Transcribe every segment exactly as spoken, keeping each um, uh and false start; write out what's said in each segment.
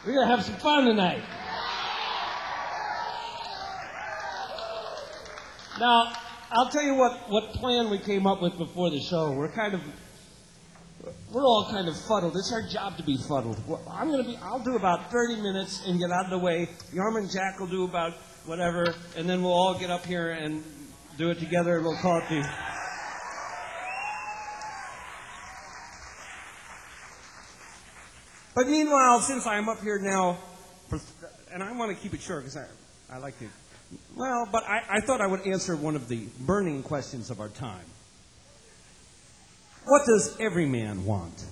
We're going to have some fun tonight. Now, I'll tell you what, what plan we came up with before the show. We're kind of, we're all kind of fuddled. It's our job to be fuddled. I'm going to be, I'll do about thirty minutes and get out of the way. Yarm and Jack will do about whatever, and then we'll all get up here and do it together, and we'll call it the... But meanwhile, since I'm up here now, and I want to keep it short because I, I like to, well, but I, I thought I would answer one of the burning questions of our time. What does every man want?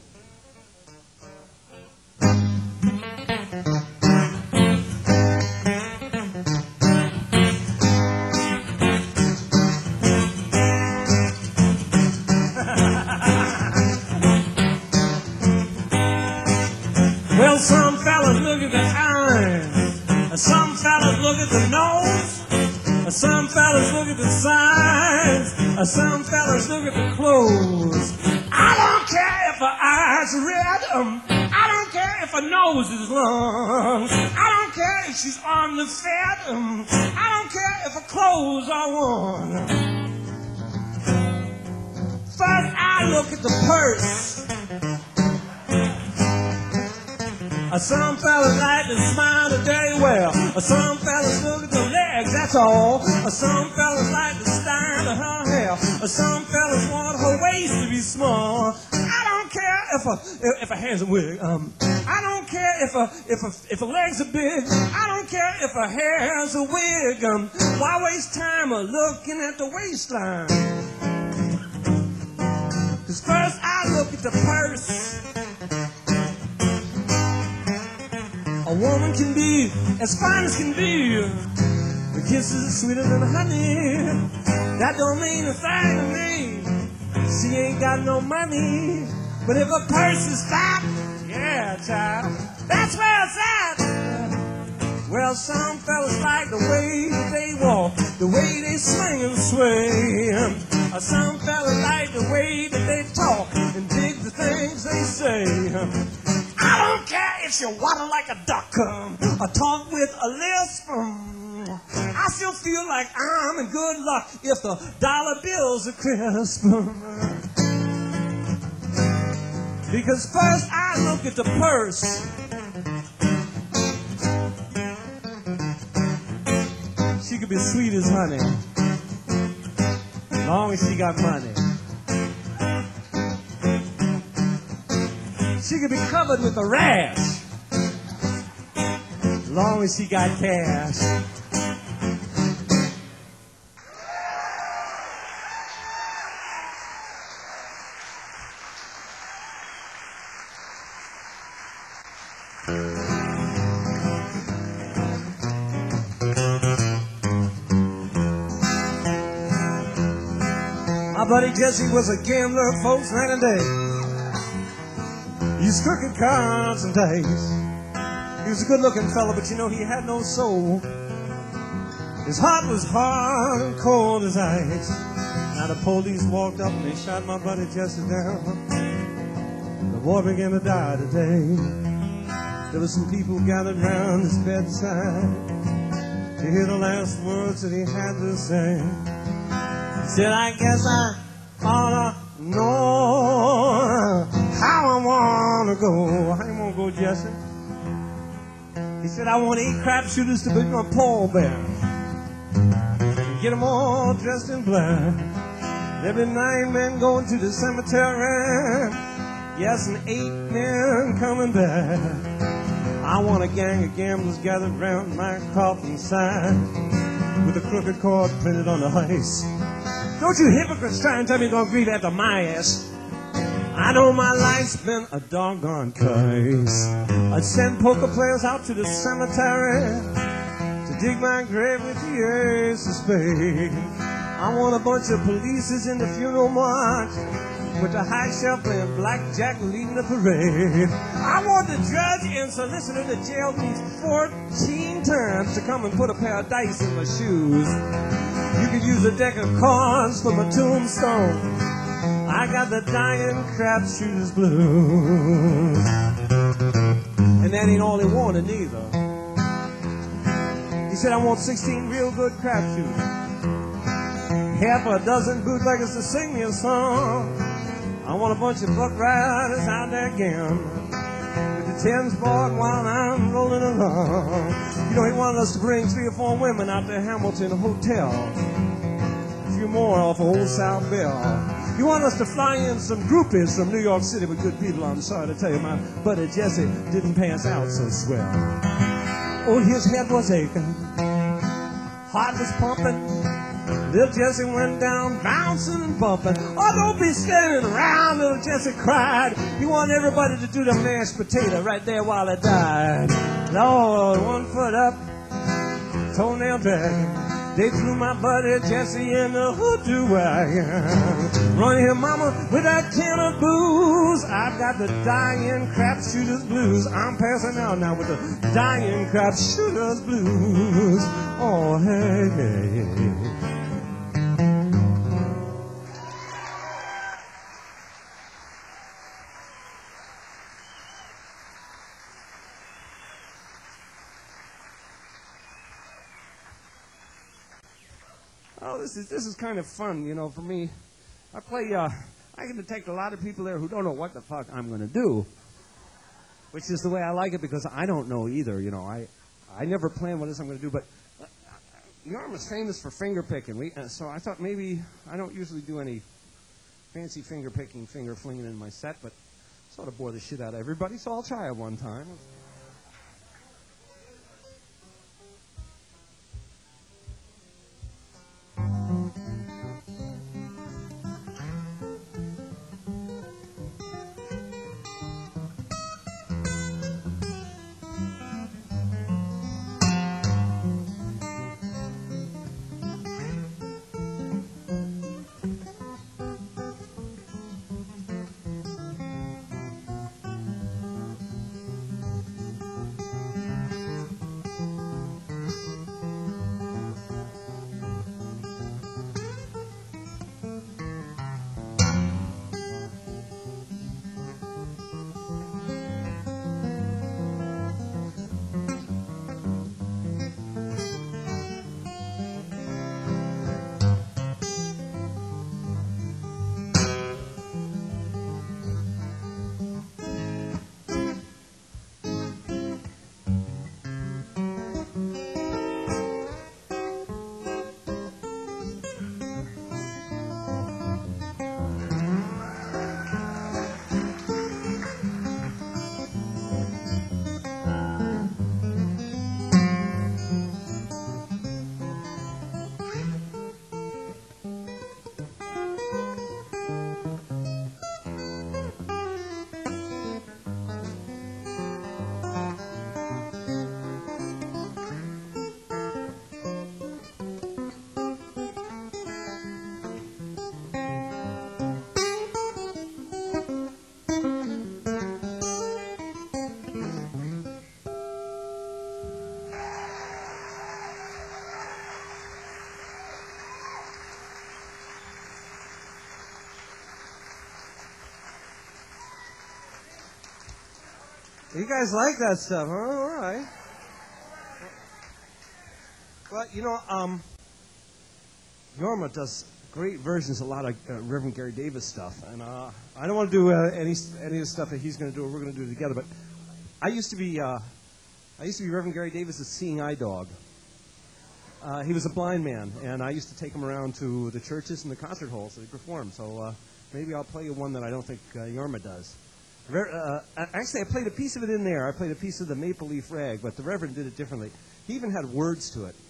Well, some fellas look at the eyes, some fellas look at the nose, some fellas look at the sides, some fellas look at the clothes. I don't care if her eyes are red, um, I don't care if her nose is long, I don't care if she's on the fat, um, I don't care if her clothes are worn. First I look at the purse. Uh, some fellas like to smile today, well, uh, some fellas look at the legs, that's all. Uh, some fellas like the style of her hair. Uh, some fellas want her waist to be small. I don't care if her, if her hair's a wig. Um, I don't care if her, if her, if her legs are big. I don't care if her hair's a wig. Um, why waste time uh, looking at the waistline? Cause first I look at the purse. A woman can be as fine as can be. The kisses are sweeter than honey. That don't mean a thing to me. She ain't got no money. But if her purse is fat, yeah, child, that's where it's at. Well, some fellas like the way they walk, the way they swing and sway. Some fellas like the way that they talk and dig the things they say. I don't care if you waddle like a duck um, or talk with a lisp. Um, I still feel like I'm in good luck if the dollar bills are crisp. Um, because first I look at the purse. She could be sweet as honey, as long as she got money. She could be covered with a rash, as long as she got cash. My buddy Jesse was a gambler, folks, night and day. He used crooked cards and dice. He was a good-looking fella, but you know he had no soul. His heart was hard and cold as ice. Now the police walked up and they shot my buddy Jesse down. The boy began to die today. There were some people gathered round his bedside to hear the last words that he had to say. He said, I guess I oughta know how I wanna go. How you wanna go, Jesse? He said, I want eight crap shooters to be my pallbearer and get them all dressed in black. There'll be nine men going to the cemetery, yes, and eight men coming back. I want a gang of gamblers gathered round my coffin side with a crooked cord printed on the ice. Don't you hypocrites try and tell me you're gonna grieve after my ass. I know my life's been a doggone curse. I'd send poker players out to the cemetery to dig my grave with the ace of spades. I want a bunch of polices in the funeral march with the high shelf playing blackjack leading the parade. I want the judge and solicitor to jail me fourteen times to come and put a pair of dice in my shoes. You could use a deck of cards for my tombstone. I got the dying crap shooters blues. And that ain't all they want. wanted neither. He said, I want sixteen real good crap shooters, half a dozen bootleggers to sing me a song. I want a bunch of buck riders out there again, with the tens board while I'm rolling along. You know, he wanted us to bring three or four women out to Hamilton Hotel, a few more off of Old South Bell. He wanted us to fly in some groupies from New York City with good people. I'm sorry to tell you, my buddy Jesse didn't pass out so swell. Oh, his head was aching, heart was pumping. Little Jesse went down bouncing and bumping. Oh, don't be standing around, little Jesse cried. He wanted everybody to do the mashed potato right there while he died. Lord, one foot up, toenail dragging. They threw my buddy Jesse in the hoodoo wagon. Run here, mama, with that can of booze. I've got the dying crap shooters blues. I'm passing out now with the dying crap shooters blues. Oh, hey, hey, hey. Oh, this is this is kind of fun, you know, for me. I play, uh, I can detect a lot of people there who don't know what the fuck I'm going to do, which is the way I like it because I don't know either, you know. I I never plan what it is I'm going to do, but uh, Yorma's famous for finger picking, we, uh, so I thought maybe, I don't usually do any fancy finger picking, finger flinging in my set, but sort of bore the shit out of everybody, so I'll try it one time. You guys like that stuff, huh? All right. Well, you know, um, Yorma does great versions, a lot of uh, Reverend Gary Davis stuff, and uh, I don't want to do uh, any any of the stuff that he's going to do or we're going to do together. But I used to be uh, I used to be Reverend Gary Davis's seeing eye dog. Uh, he was a blind man, and I used to take him around to the churches and the concert halls that he performed. So uh, maybe I'll play you one that I don't think uh, Yorma does. Uh, actually, I played a piece of it in there. I played a piece of the Maple Leaf Rag, but the Reverend did it differently. He even had words to it.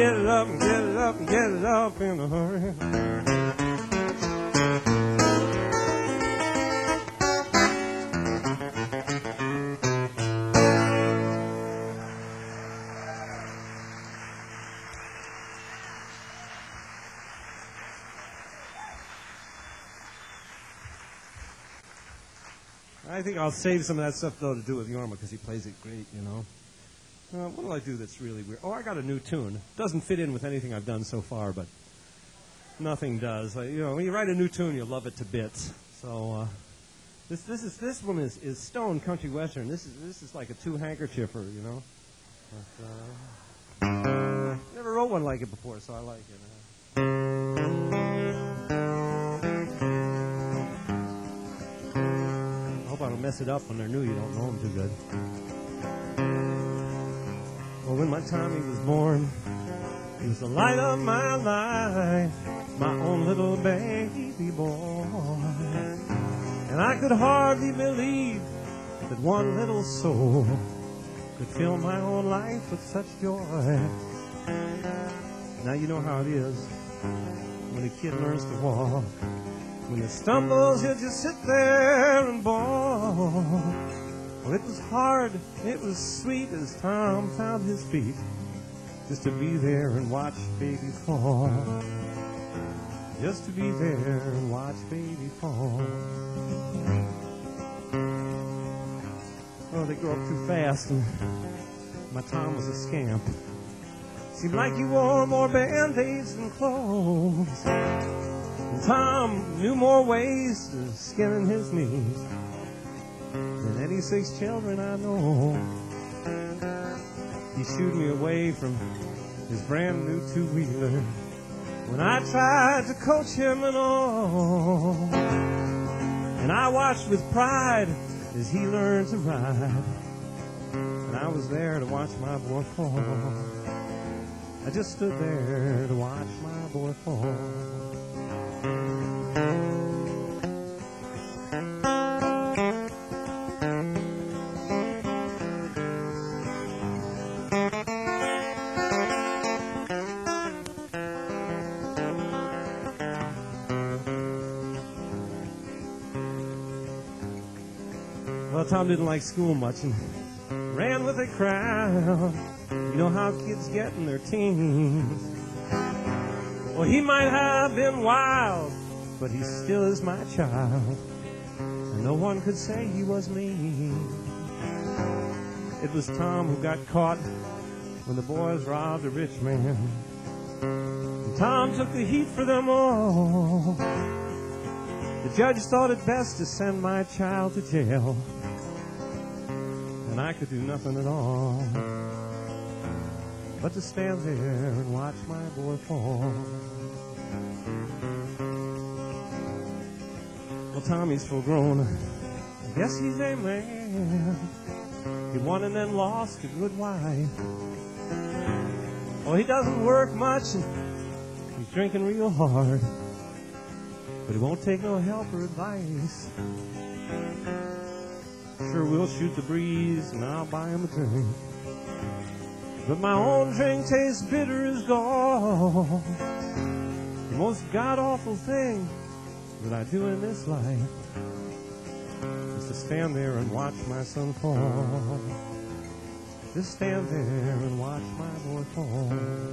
get it up and get it up and get it up in a hurry. I think I'll save some of that stuff, though, to do with Yorma, because he plays it great, you know. Uh, what will I do that's really weird? Oh, I got a new tune. Doesn't fit in with anything I've done so far, but nothing does. Like, you know, when you write a new tune, you love it to bits. So uh, this this is this one is, is Stone Country Western. This is this is like a two handkerchiefer, you know. But, uh, never wrote one like it before, so I like it. I hope I don't mess it up when they're new. You don't know them too good. Well, when my Tommy was born, he was the light of my life, my own little baby boy. And I could hardly believe that one little soul could fill my whole life with such joy. Now you know how it is when a kid learns to walk. When he stumbles, he'll just sit there and bawl. Well, it was hard, it was sweet as Tom found his feet, just to be there and watch baby fall. Just to be there and watch baby fall. Oh, they grow up too fast, and my Tom was a scamp. Seemed like he wore more band-aids than clothes. And Tom knew more ways to skinning his knees than any six children I know. He shooed me away from his brand new two-wheeler when I tried to coach him and all. And I watched with pride as he learned to ride, and I was there to watch my boy fall. I just stood there to watch my boy fall. Well, Tom didn't like school much and ran with a crowd. You know how kids get in their teens. Well, he might have been wild, but he still is my child, and no one could say he was mean. It was Tom who got caught when the boys robbed a rich man, and Tom took the heat for them all. The judge thought it best to send my child to jail, and I could do nothing at all but to stand there and watch my boy fall. Well, Tommy's full grown. I guess he's a man. He won and then lost a good wife. Oh, he doesn't work much, and he's drinking real hard, but he won't take no help or advice. Sure, we'll shoot the breeze, and I'll buy him a drink, but my own drink tastes bitter as gall. The most god-awful thing that I do in this life is to stand there and watch my son fall. Just stand there and watch my boy fall.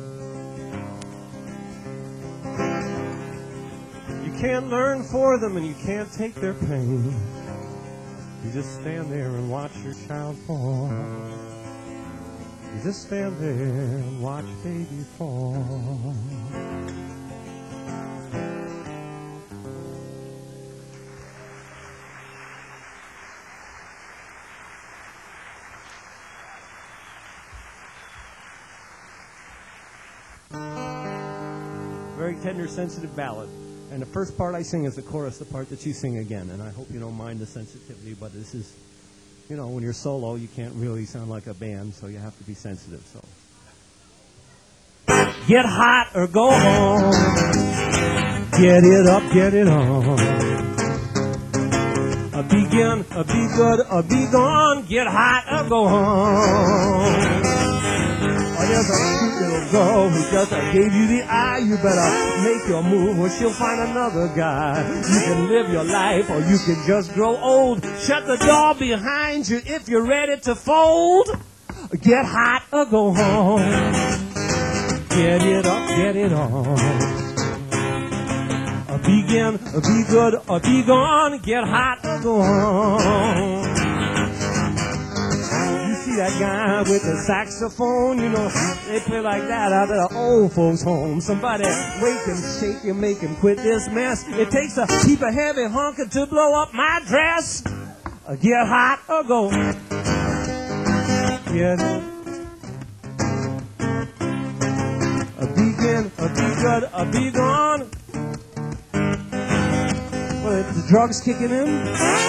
You can't learn for them and you can't take their pain. You just stand there and watch your child fall. You just stand there and watch baby fall. Very tender, sensitive ballad. And the first part I sing is the chorus, the part that you sing again. And I hope you don't mind the sensitivity, but this is, you know, when you're solo, you can't really sound like a band, so you have to be sensitive. So, get hot or go home. Get it up, get it on. A begin, a be good, a be gone. Get hot or go home. Or there's a cute little girl who just uh, gave you the eye. You better make your move or she'll find another guy. You can live your life or you can just grow old. Shut the door behind you if you're ready to fold. Get hot or go home. Get it up, get it on. Or begin, or be good, or be gone. Get hot or go home. You see that guy with the saxophone? You know, they play like that out at an old folks' home. Somebody wake him, shake him, make him quit this mess. It takes a heap of heavy honker to blow up my dress. Or get hot or go. Get it. A begin, a be good, a be gone. Well, if the drugs kicking in.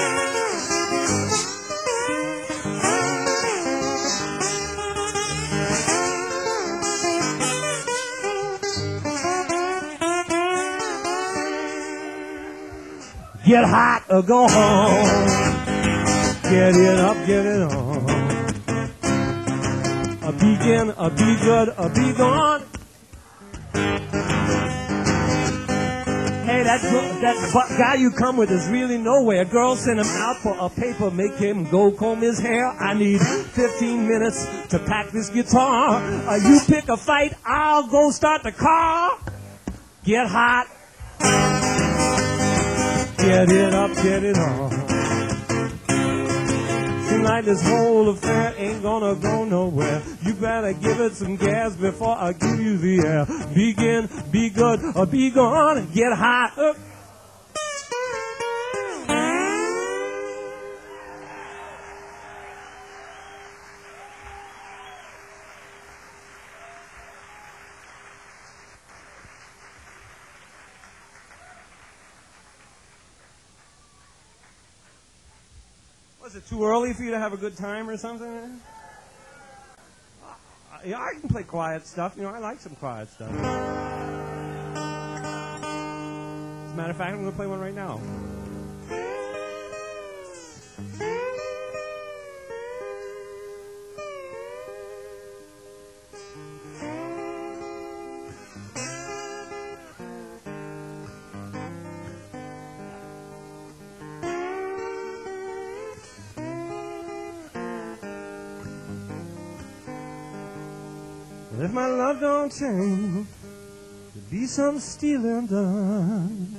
Get hot or go home. Get it up, get it on. A begin, a be good, a be gone. Hey, that that guy you come with is really nowhere. Girl, send him out for a paper, make him go comb his hair. I need fifteen minutes to pack this guitar. Uh, you pick a fight, I'll go start the car. Get hot. Get it up, get it on. Seems like this whole affair ain't gonna go nowhere. You better give it some gas before I give you the air. Begin, be good, or be gone. Get hot. Uh. Was it too early for you to have a good time or something? Uh, yeah, I can play quiet stuff. You know, I like some quiet stuff. As a matter of fact, I'm going to play one right now. If my love don't change, there'll be some stealing done.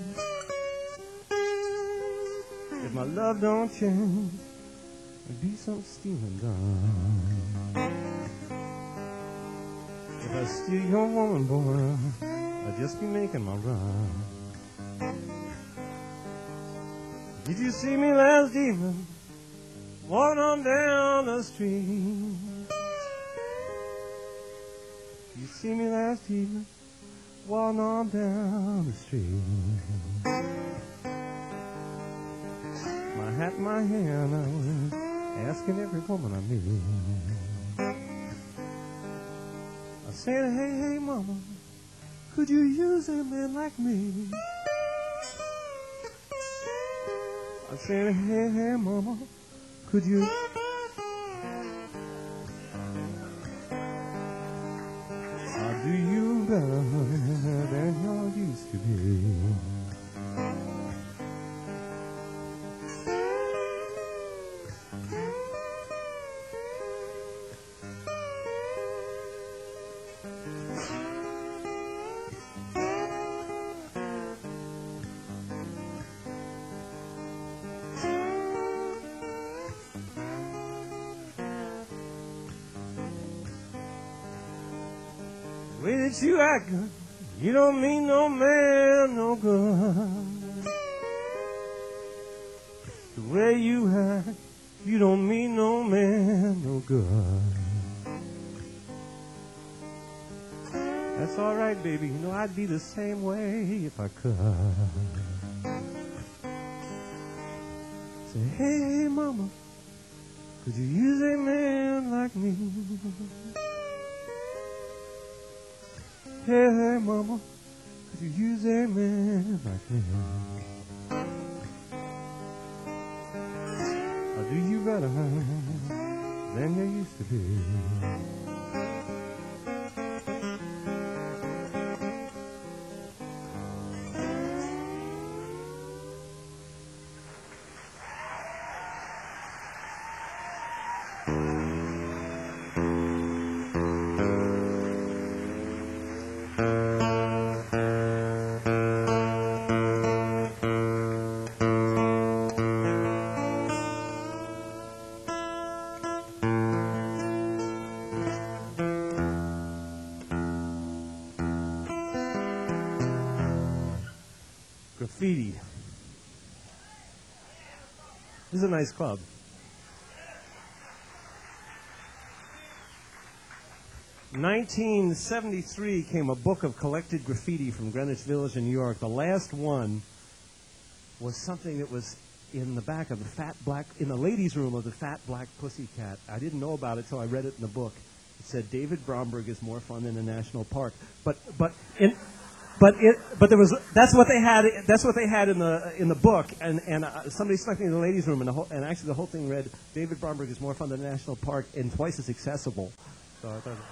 If my love don't change, there'll be some stealing done. If I steal your woman, boy, I'll just be making my run. Did you see me last evening, walking on down the street? You see me last evening, walking on down the street. My hat in my hand, I was asking every woman I meet. I said, hey, hey, mama, could you use a man like me? I said, hey, hey, mama, could you... Do you better than you used to be? The way that you act, you don't mean no man no good. The way you act, you don't mean no man no good. That's all right, baby. You know I'd be the same way if I could. Say, hey, hey, mama, could you use a man like me? Hey, hey, mama, could you use a man like me? Or do you better than you used to be? This is a nice club. nineteen seventy-three came a book of collected graffiti from Greenwich Village in New York. The last one was something that was in the back of the fat black, in the ladies' room of the Fat Black Pussycat. I didn't know about it till I read it in the book. It said David Bromberg is more fun than a national park. But but in but it but there was that's what they had that's what they had in the in the book, and and uh, somebody snuck me in the ladies' room, and the whole, and actually the whole thing read David Bromberg is more fun than a national park and twice as accessible. So I thought.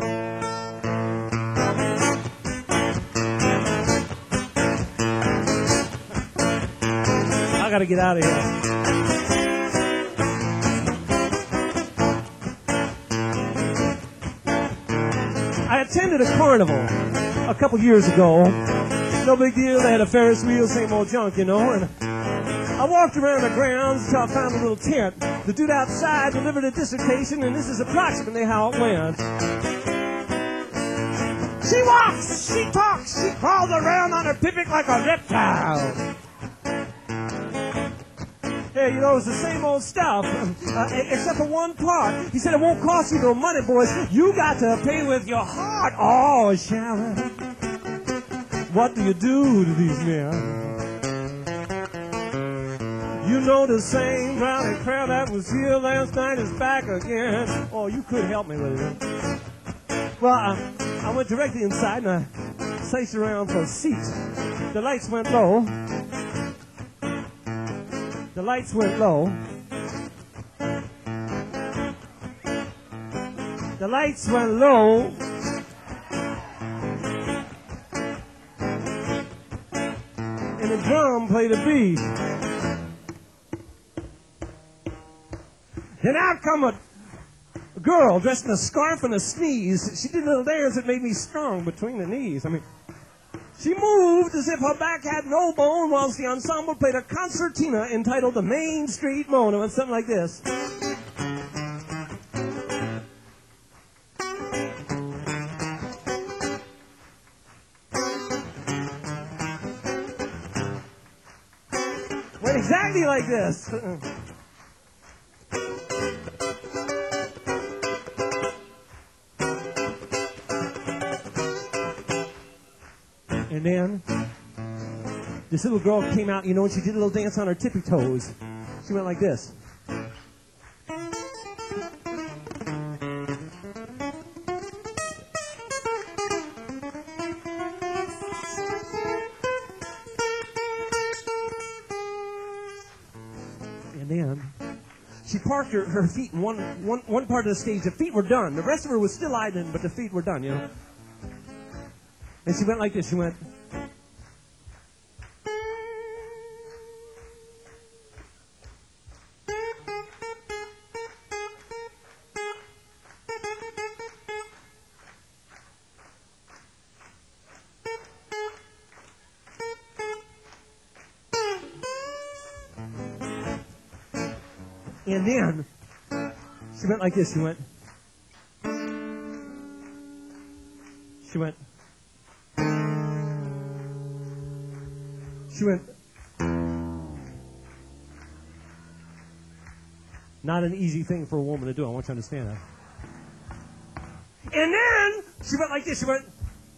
I gotta get out of here. I attended a carnival a couple years ago. No big deal. They had a Ferris wheel, same old junk, you know. And I walked around the grounds until I found a little tent. The dude outside delivered a dissertation, and this is approximately how it went. She walks, she talks, she crawls around on her pivot like a reptile. Hey, you know, it's the same old stuff, uh, except for one part. He said it won't cost you no money, boys. You got to pay with your heart. Oh, Sharon, what do you do to these men? You know the same rowdy crowd that was here last night is back again. Oh, you could help me with it. Well, I, I went directly inside and I searched around for a seat. The lights went low. The lights went low. The lights went low. And the drum played a beat. And out come a, a girl dressed in a scarf and a sneeze. She did a little dance that made me strong between the knees. I mean, she moved as if her back had no bone, whilst the ensemble played a concertina entitled The Main Street Monument, something like this. Went exactly like this. And then this little girl came out, you know, and she did a little dance on her tippy toes. She went like this. And then she parked her, her feet in one, one, one part of the stage. The feet were done. The rest of her was still idling, but the feet were done, you know. And she went like this. She went. And then she went like this. She went. She went. She went. Not an easy thing for a woman to do. I want you to understand that. And then she went like this. She went.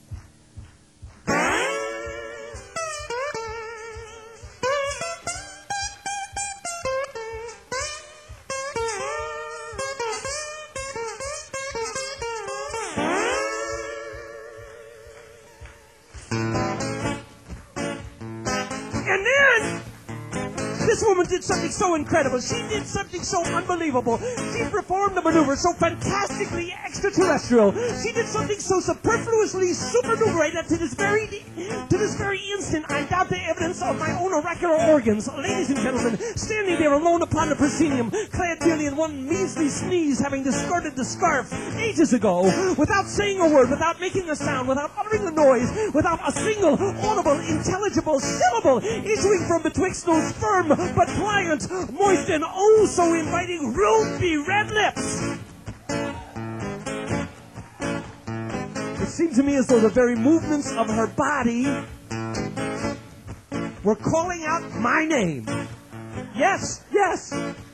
This woman did something so incredible. She did something so unbelievable. She performed a maneuver so fantastically extraterrestrial. She did something so superfluously supernumerate that to this very to this very instant I doubt the evidence of my own oracular organs. Ladies and gentlemen, standing there alone upon the proscenium, clad merely in one measly sneeze, having discarded the scarf ages ago, without saying a word, without making a sound, without uttering a noise, without a single audible, intelligible syllable issuing from betwixt those firm but pliant, moist, and oh so inviting ruby red lips. It seemed to me as though the very movements of her body were calling out my name. Yes, yes.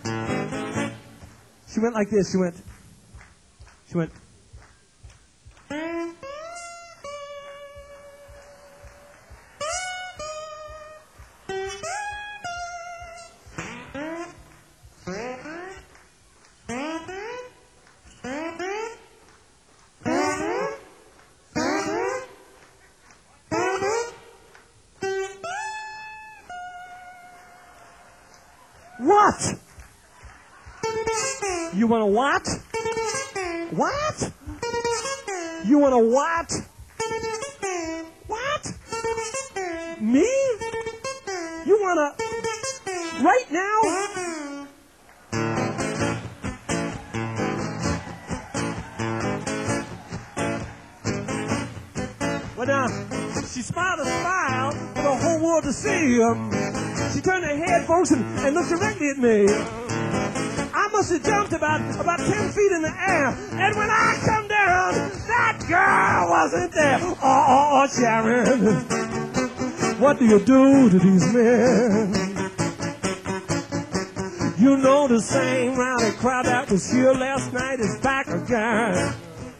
She went like this. She went. She went. What? You want to what? What? You want to what? What? Me? You want to... Right now? Well, now, she smiled a smile for the whole world to see. Um, she turned her head, folks, and, and looked directly at me. I must have jumped about, about ten feet in the air. And when I come down, that girl wasn't there. Oh, oh, oh, Sharon, what do you do to these men? You know the same rowdy crowd that was here last night is back again.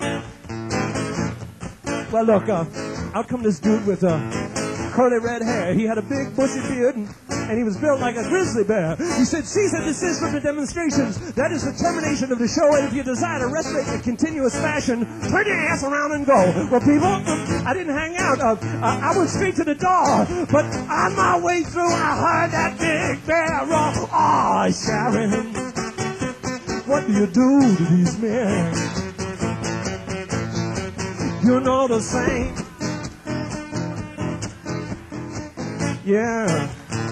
Well, look, uh, out come this dude with uh, curly red hair. He had a big bushy beard, and, and he was built like a grizzly bear. He said, cease and desist from the demonstrations. That is the termination of the show, and if you desire to rest in a continuous fashion, turn your ass around and go. Well, people, I didn't hang out. Uh, uh, I went straight to the door, but on my way through, I heard that big bear roar. Oh, Sharon, what do you do to these men? You know the same. Yeah.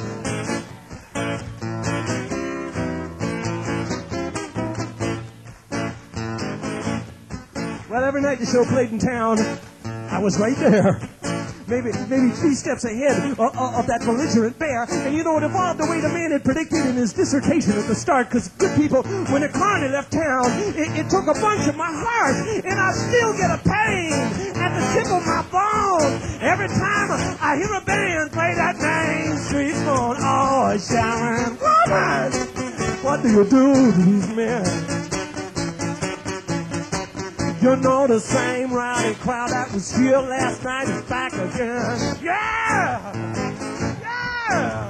Well, every night the show played in town, I was right there. Maybe maybe three steps ahead of, of that belligerent bear. And you know, it evolved the way the man had predicted in his dissertation at the start. Because, good people, when the carny left town, it, it took a bunch of my heart. And I still get a pain at the tip of my bone every time I hear a band play that Main Street phone. Oh, Sharon, woman, what do you do to these men? You know the same rowdy crowd that was here last night is back again. Yeah! Yeah!